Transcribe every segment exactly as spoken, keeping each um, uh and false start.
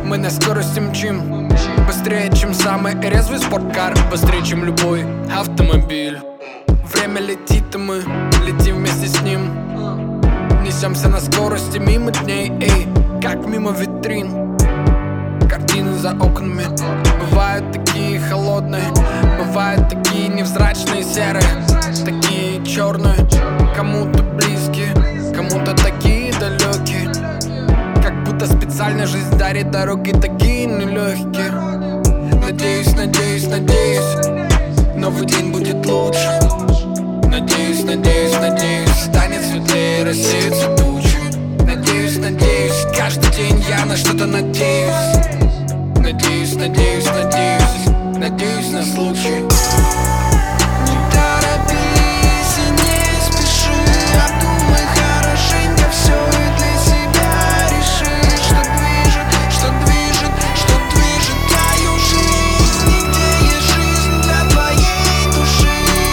Мы на скорости мчим, быстрее, чем самый резвый спорткар, быстрее, чем любой автомобиль. Время летит, и мы летим вместе с ним. Несемся на скорости мимо дней, эй, как мимо витрин. Картины за окнами бывают такие холодные, бывают такие невзрачные, серые, такие черные, кому-то близкие, кому-то такие далекие. Как будто специально жизнь дарит дороги такие нелегкие. Надеюсь, надеюсь, надеюсь, новый день будет лучше. Надеюсь, надеюсь, надеюсь, станет светлее, рассеются тучи. Надеюсь, надеюсь, каждый день я на что-то надеюсь. Надеюсь, надеюсь, надеюсь, надеюсь на случай. Не торопись и не спеши, обдумай хорошенько все и для себя реши, что движет, что движет, что движет твою жизнь, и где есть жизнь для твоей души.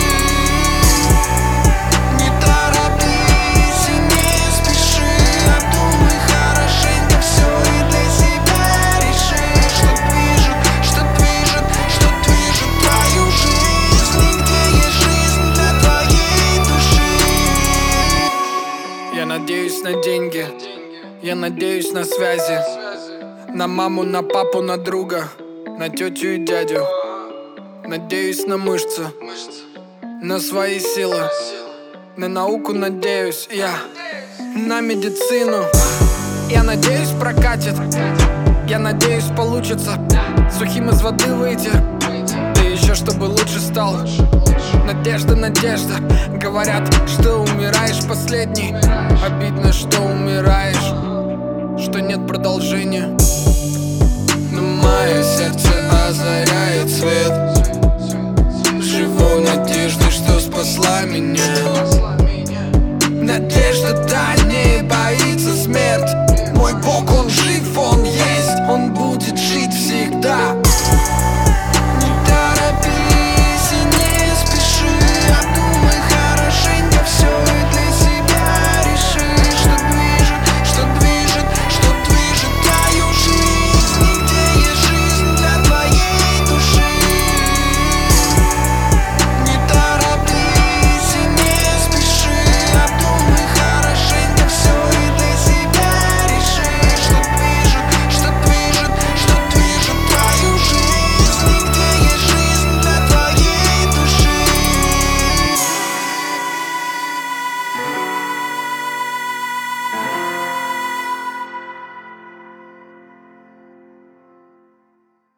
Не торопись и не спеши, обдумай хорошенько все и для себя реши, что движет, что движет, что движет твою жизнь, и где есть жизнь для твоей души. Я надеюсь на деньги, я надеюсь на связи, на маму, на папу, на друга, на тетю и дядю. Надеюсь на мышцы, на свои силы, на науку надеюсь я, на медицину. Я надеюсь прокатит, я надеюсь получится сухим из воды выйти, да еще чтобы лучше стал. Надежда, надежда, говорят, что умираешь последний. Обидно, что умираешь, что нет продолжения. Но мое сердце озаряет свет. Живу надеждой, что спасла меня. Надежда, дай